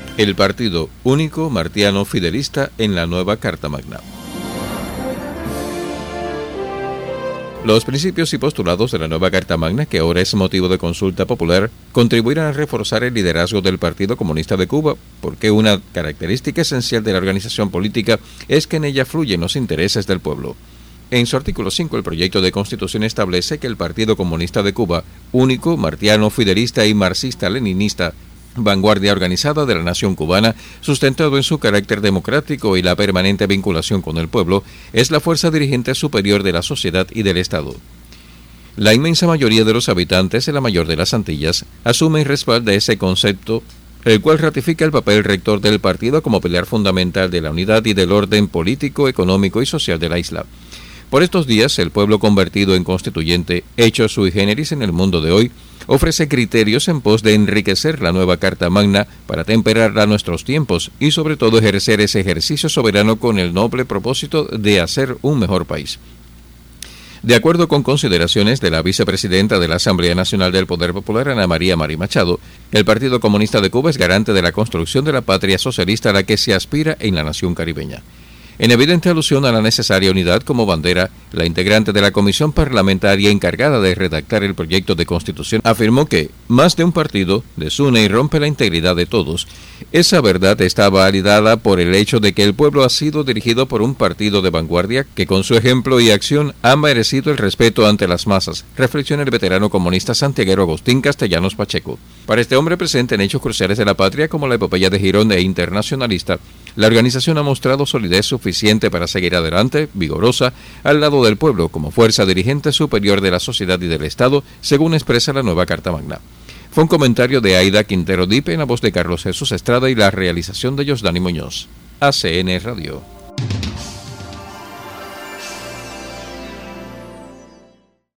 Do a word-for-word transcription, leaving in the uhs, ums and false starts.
El partido único martiano fidelista en la nueva Carta Magna. Los principios y postulados de la nueva Carta Magna, que ahora es motivo de consulta popular, contribuirán a reforzar el liderazgo del Partido Comunista de Cuba, porque una característica esencial de la organización política es que en ella fluyen los intereses del pueblo. En su artículo cinco, el proyecto de Constitución establece que el Partido Comunista de Cuba, único, martiano, fidelista y marxista-leninista, vanguardia organizada de la nación cubana, sustentado en su carácter democrático y la permanente vinculación con el pueblo, es la fuerza dirigente superior de la sociedad y del Estado. La inmensa mayoría de los habitantes de la mayor de las Antillas asume y respalda ese concepto, el cual ratifica el papel rector del partido como pilar fundamental de la unidad y del orden político, económico y social de la isla. Por estos días, el pueblo convertido en constituyente, hecho sui generis en el mundo de hoy, ofrece criterios en pos de enriquecer la nueva Carta Magna para temperarla a nuestros tiempos y sobre todo ejercer ese ejercicio soberano con el noble propósito de hacer un mejor país. De acuerdo con consideraciones de la vicepresidenta de la Asamblea Nacional del Poder Popular, Ana María Mari Machado, el Partido Comunista de Cuba es garante de la construcción de la patria socialista a la que se aspira en la nación caribeña. En evidente alusión a la necesaria unidad como bandera, la integrante de la comisión parlamentaria encargada de redactar el proyecto de Constitución afirmó que más de un partido desune y rompe la integridad de todos. Esa verdad está validada por el hecho de que el pueblo ha sido dirigido por un partido de vanguardia que con su ejemplo y acción ha merecido el respeto ante las masas, reflexiona el veterano comunista santiaguero Agustín Castellanos Pacheco. Para este hombre presente en hechos cruciales de la patria como la epopeya de Girón e internacionalista, la organización ha mostrado solidez suficiente para seguir adelante, vigorosa, al lado del pueblo, como fuerza dirigente superior de la sociedad y del Estado, según expresa la nueva Carta Magna. Fue un comentario de Aida Quintero Dipe en la voz de Carlos Jesús Estrada y la realización de Yosdani Muñoz. A C N Radio.